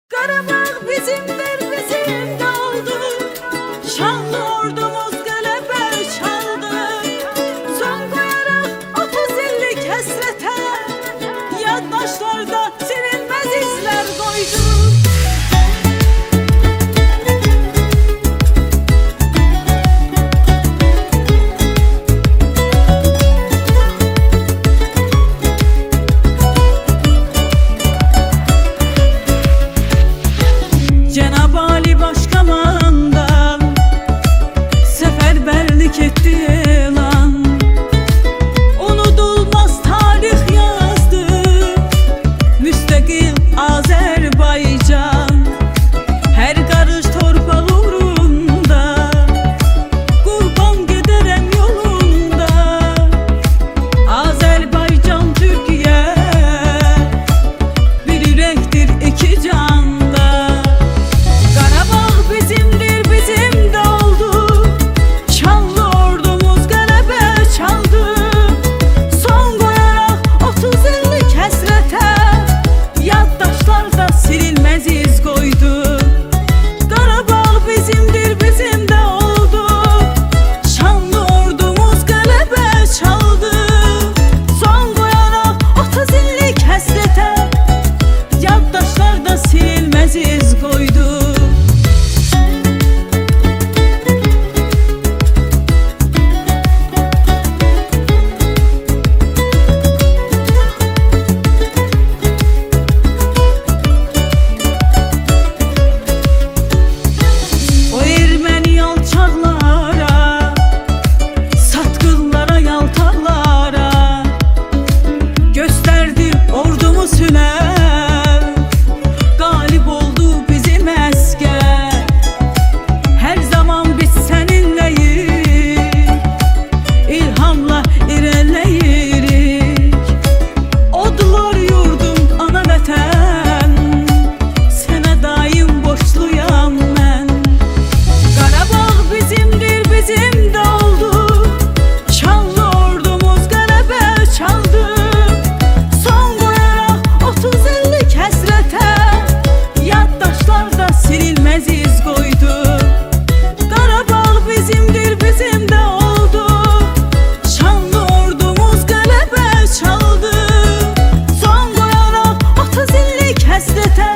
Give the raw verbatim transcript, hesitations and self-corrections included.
Qarabağ bizimdir, bizim de oldu. Şanlı ordumuz qələbə çaldı. Son qoyaraq otuz illik həsrətə, yaddaşlarda silinməz izlər qoydu. Cenab-ı Ali Başkomandan seferberlik etti elan. Unudulmaz tarih yazdı müstakil Azerbaycan. Her karış torpaq uğrunda qurban gedərəm yolunda. Azerbaycan, Türkiye bir ürəkdir, iki canda. Bizimdir, bizim de oldu. Şanlı ordumuz qələbə çaldı. Son qoyaraq otuz illik həsrətə, yaddaşlarda silinməz iz qoydu. Qarabağ bizimdir, bizim de oldu. Şanlı ordumuz qələbə çaldı. Son qoyaraq otuz illik həsrətə, yaddaşlarda silinməz iz qoydu. Silinməz iz qoydu. Qarabağ bizimdir, bizim de oldu. Şanlı ordumuz qələbə çaldı. Son qoyaraq otuz illik həsrətə,